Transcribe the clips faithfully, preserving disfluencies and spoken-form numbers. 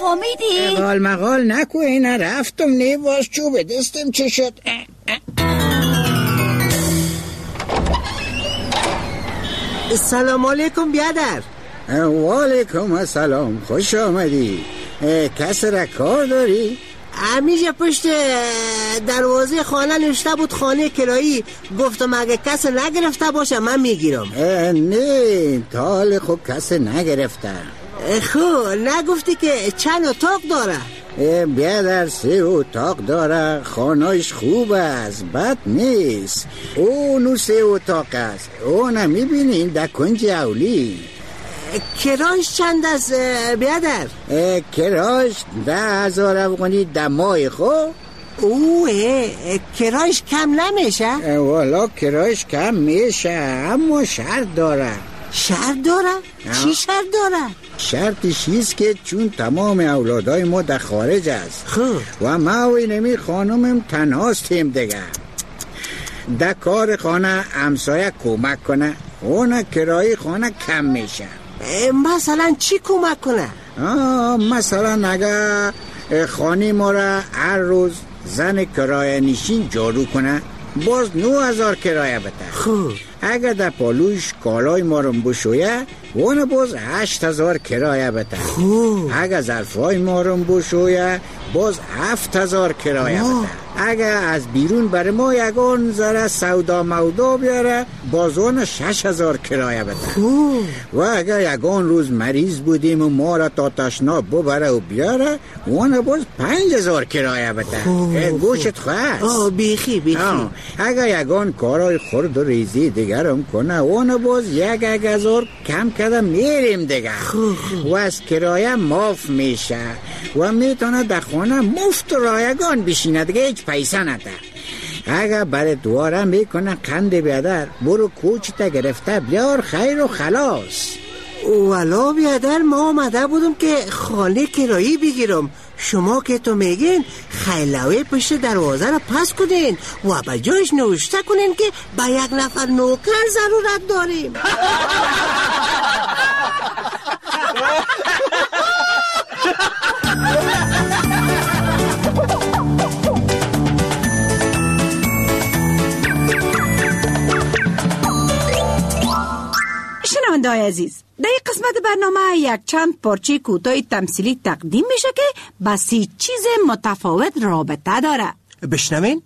فهمیدی؟ اقال مقال نکو اینه رفتم نیواز چوب دستم چه شد. سلام علیکم بیادر. و علیکم السلام، خوش آمدی. کس را کار داری؟ همیشه پشت دروازه خانه نوشته بود خانه کرایی، گفتم اگه کس نگرفته باشه من میگیرم. نه تا حال خوب کس نگرفته. خب نگفتی که چند اتاق داره؟ بیادر سه اتاق داره، خانهش خوب است، بد نیست. اونو سه اتاق است، اونو میبینین در کنج اولی. کرایش چند است بیادر؟ کرایش ده هزار افغانی در ماه. خوب اوه کرایش کم نمیشه؟ والا کرایش کم میشه، اما شرط داره. شرط داره؟ چی شرط داره؟ شرطش ایست که چون تمام اولادای ما در خارج است خوب و ما و نمی خانمم تنهاستیم دیگه، در کار خانه همسایه کمک کنه، اون کرایه خانه کم میشه. مثلا چی کمک کنه؟ آه مثلا اگه خانه ما را هر روز زن کرایه نشین جارو کنه باز نو هزار کرایه بده. خوب اگر در پالوش کالای ما رو بشویه اون باز هشت هزار کرایه بده. خوب اگر ظرفای ما رو بشویه باز هفت هزار کرایه بده. اگر از بیرون برای ما یگان ذره سودا مودا بیاره باز اون شش هزار کرایه بده. خوب و اگر یگان روز مریض بودیم و ما را تا تشناب ببره و بیاره اون باز پنج هزار کرایه بده. گوشت خواست؟ آه بیخی بیخی. اگر یگان کارای خورد و ریزی دیگرم کنه اون باز یک یک هزار کم کرده میریم دیگه. و از کرایه معاف میشه و میتونه در خانه مفت رایگان بشینه دیگه، هیچ پیسه نده. اگر برای دواره میکنه قند بیادر برو کوچتا گرفته بیار خیر و خلاص. والا بیادر ما آمده بودم که خانه کرایی بگیرم، شما که تو میگین خیلوی پشت دروازه را پس کنین و به جایش نوشته کنین که به یک نفر نوکر ضرورت داریم. شنونده‌های عزیز، در این قسمت برنامه یک چند پارچه کوتاه تمثیلی تقدیم میشه که با سی چیز متفاوت رابطه داره. بشنوین.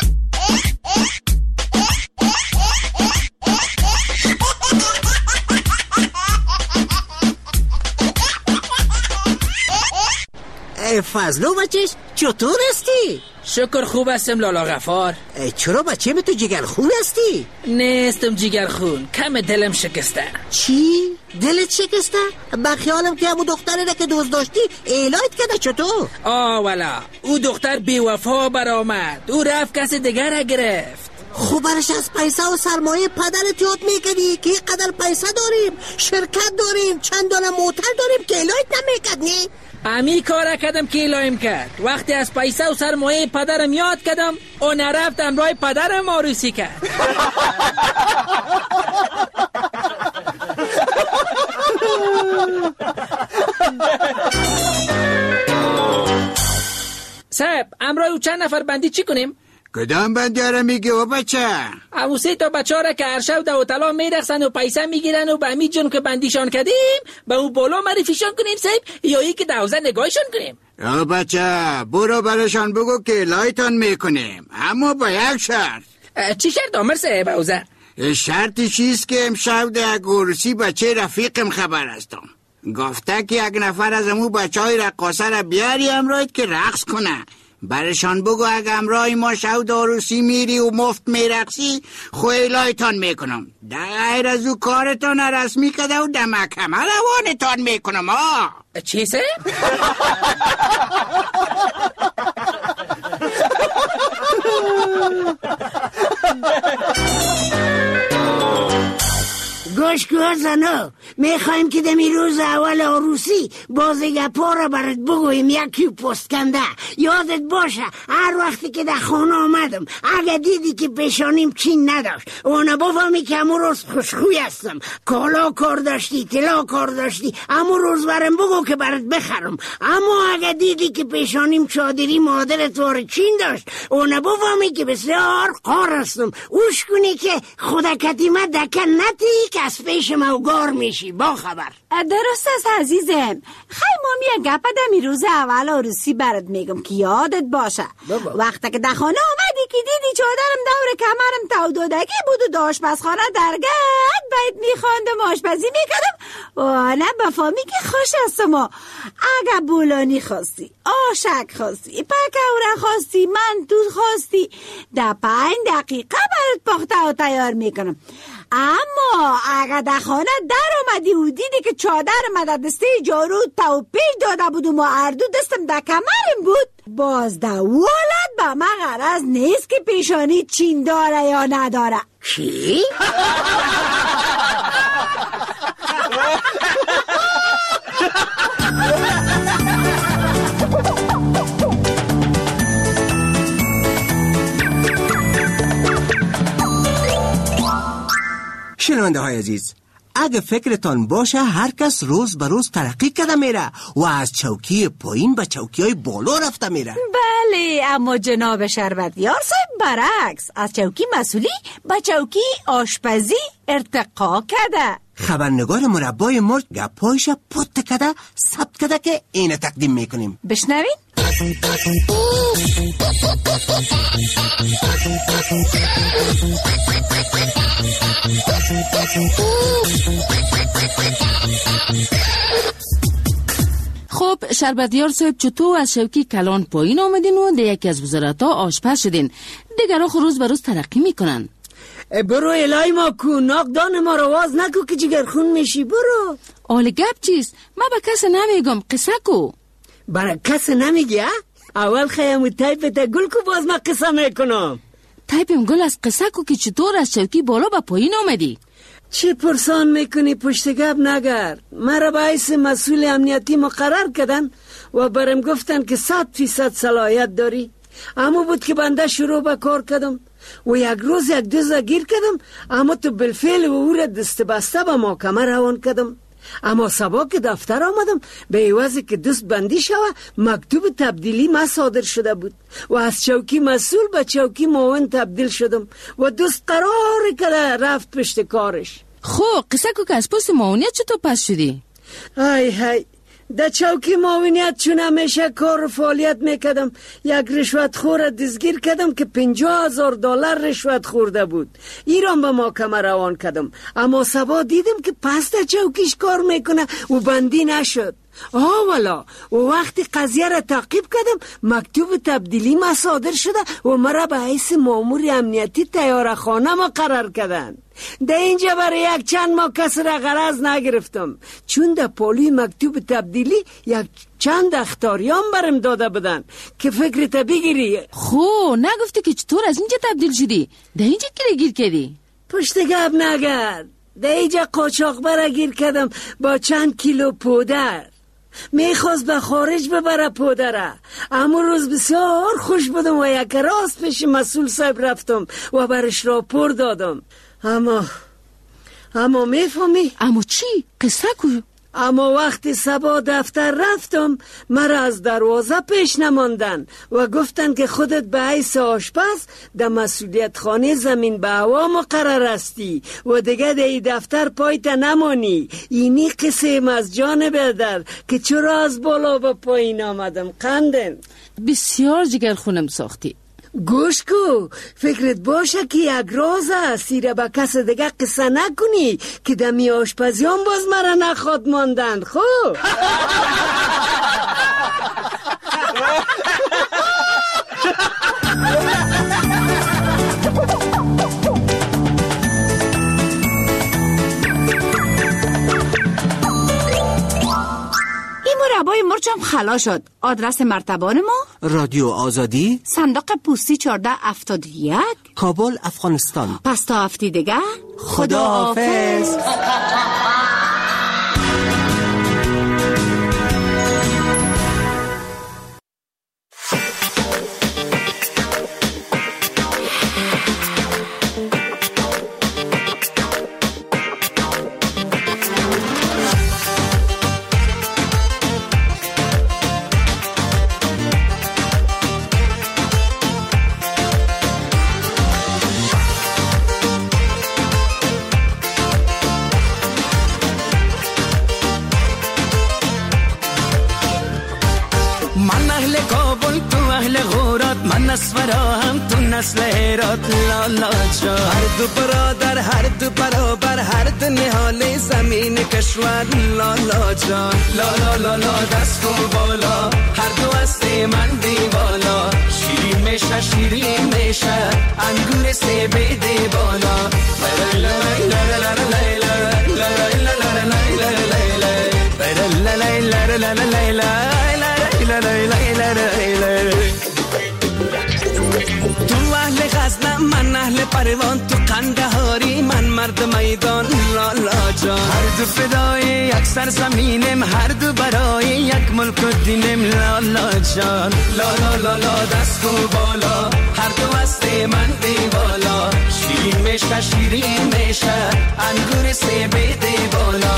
فضلو بچهش چطور هستی؟ شکر خوب هستم لالا غفار. چرا بچه به تو جگرخون هستی؟ نیستم جگرخون، کم دلم شکسته. چی؟ دلت شکسته؟ با خیالم که همون دختره را که دوست داشتی ایلایت کرده چطور؟ آه والا او دختر بیوفا برآمد، او رفت کسی دیگر را گرفت. خوب برش از پیسه و سرمایه پدرت یاد میکنی که قدر پیسه داریم، شرکت داریم، چند دانه موتر داریم که ایلایت نمیکردنی؟ امی کار کردم که ایلایم کرد. وقتی از پیسه و سرمایه پدرم یاد کردم اون رفت امرای پدرم آروسی کرد. صاحب امرای او چند نفر بندی چی کنیم؟ کدام بندی را میگه و بچه؟ امو سه تا بچه ها را که هر شب در هتل‌ها میرقصن و پیسه میگیرن و به امی جون که بندیشان کردیم به او بالا معرفیشان کنیم صاحب، یا ای که دوزه نگاهشان کنیم؟ یا بچه برو برشان بگو که لایتان میکنیم، اما با یک شرط. چی شرط آمر صاحب اوزه؟ شرطی چیست که امشب در گورسی بچه رفیقم خبر هستم، گفته که یک نفر از امو بچه های رقاصه را بیاری امرایت که رقص کنه. برشان بگو اگه امرای ما شو داروسی میری و مفت میرقصی خویلایتان میکنم، در غیر از او کارتان رسمی کده و در محکمه روانتان میکنم. ها چی سه؟ گوش کن زنو، میخوایم که دمی روز اول عروسی بازگپا را برات بگویم یکی پست کنده. یادت باشه هر وقتی که در خانه آمدم اگه دیدی که پیشانیم چین نداشت اون بفهمی که امو روز خوشخوی هستم، کالا کار داشتی، طلا کار داشتی، امو روز برم بگو که برات بخرم. اما اگه دیدی که پیشانیم چادری مادرت وار چین داشت اون بفهمی که بسیار قار هستم. اوش کنی که خدا کتیمه دکن نتی که از پیش موگار میشی. با خبر درست است عزیزم. خیلی مامی یه گپ دمی روز اول عروسی برات میگم که یادت باشه. بابا. وقتی که در خانه آمدی که دیدی چادرم دور کمرم تا دودگی بود و داشت آشپزخانه درگرد باید میخواندم آشپزی میکردم و نه بفهمی که خوش هستم. اگه بولانی خواستی، آشک خواستی، پکوره خواستی، منتو خواستی، در پنج دقیقه برات پخته و تیار میکنم. اما اگه در خانه در آمدی و دیدی که چادر مدد دسته جارو تا و پیش داده بود و ما اردو دستم در کمرم بود، باز در ولد با من غرض نیست که پیشانی چین داره یا نداره. چی؟ شنونده های عزیز، اگه فکرتان باشه هر کس روز به روز ترقی کرده میره و از چوکی پایین به چوکی های بالا رفته میره. بله، اما جناب شربتیار صاحب برعکس، از چوکی مسئولی به چوکی آشپزی ارتقا کرده. خبرنگار مربای مرد گپایش پت کده ثبت کده که اینه تقدیم میکنیم. بشنوین؟ خب شربتیار صاحب، چطور از شوکی کلان پایین آمدین و ده یکی از وزارت‌ها آشپز شدین؟ دیگر آخر روز بروز ترقی میکنن. برو الهی ما کو، ناقدان ما رو واز نکو که جگرخون میشی. برو. آل گپ چیست؟ ما به کس نمیگم، قصه کو. برای کس نمیگی؟ اول خیامو تایپ تا گل کو باز ما قصه میکنم. تایپم گل از قصه کو که چطور از شوکی بالا به پایین آمدی؟ چی پرسان میکنی؟ پشت گپ نگر. مرا باعث مسئول امنیتی مقرر کردن و برم گفتن که صد فیصد صلاحیت داری. اما بود که بنده شروع به کار کردم و یک روز یک دوزه گیر کردم، اما تو بالفعل و او را دست بسته به محکمه روان کردم. اما صبح که دفتر آمدم به عوضی که دوست بندی شوه مکتوب تبدیلی ما صادر شده بود و از چوکی مسئول به چوکی معاون تبدیل شدم و دوست قرار کرده رفت پشت کارش. خب قصه کو که از پست معاونیت چطور پس شدی؟ ای های در چوکی معاونیت چون همیشه کار و فعالیت میکردم یک رشوت خور دزگیر کردم که پنجاه هزار دلار رشوت خورده بود. ایران به محکمه روان کردم، اما صبح دیدم که پس در چوکیش کار میکنه و بندی نشد. آه والا، و وقتی قضیه را تعقیب کردم مکتوب تبدیلی ما صادر شده و مرا به حیث مامور امنیتی تیاره خانه ما قرار کردن. ده اینجا برای یک چند ماه کس را غرض نگرفتم چون در پالوی مکتوب تبدیلی یک چند اختاریان برم داده بدن که فکرت بگیری. خو نگفتی که چطور از اینجا تبدیل شدی؟ ده اینجا کی گیر کردی؟ پشت گپ نگرد. ده اینجا قاچاق برا گیر کردم با چند کیلو پودر. میخواست به خارج ببره پودره. اما روز بسیار خوش بودم و یک راست پیش مسئول صاحب رفتم و برش راپور دادم. اما اما میفهمی؟ اما چی؟ قصه کو؟ اما وقتی صبح دفتر رفتم مرا از دروازه پیش نماندن و گفتن که خودت به حیث آشپز در مسئولیت خانه زمین به هوا مقرر هستی و دیگه در دفتر پایت نمانی. اینی قسم از جانب در که چرا از بالا به پایین آمدم. قندن بسیار جگر خونم ساختی. گوش کو، فکرت باشه که یک راز است، سیره با کس دیگه قصه نکنی که دمی آشپزیان باز مرا نخواد ماندن. خوب مربای مرچم خلا شد. آدرس مرتبان ما رادیو آزادی، صندوق پستی چهارده هفتاد و یک، کابل، افغانستان. پس تا هفته دیگه خدا حافظ. اهل کابل تو اهل غورات، من نسورا هم تو نسل هرات. لالا جان هر دو برادر هر دو برابر، هر دو نهال زمین کشور. لالا جان لالا لالا دست کن بالا، هر دو هست من دیوالا. شیرین میشه شیرین میشه انگور سه بیده بالا. تو اهل غزنم من اهل پروان، تو قندهاری من مرد میدان. لالا جان هر دو فدای یک سرزمینم، هر دو برای یک ملک و دینم. لالا جان لالا لالا دست کن بالا، هر دو هست من دیوالا. شیرین میشه شیرین میشه انگور سه بیده بالا.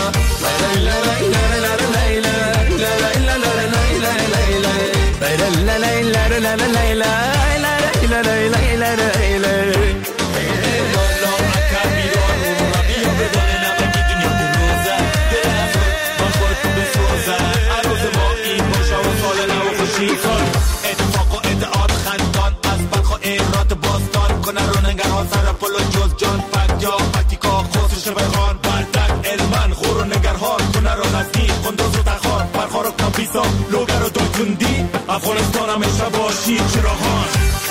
اتفاق و ادعاد خندان از بلخ و ایرات باستان کنه رو نگران سر پلو جز جان پکیا پتیکا خسرش بخان بردک علمن خور و نگرهان کنه رو نزدیک قندوز و تخان برخار و کابیسا لوگر و دایتوندی افغانستان همیشه باشی چراغان.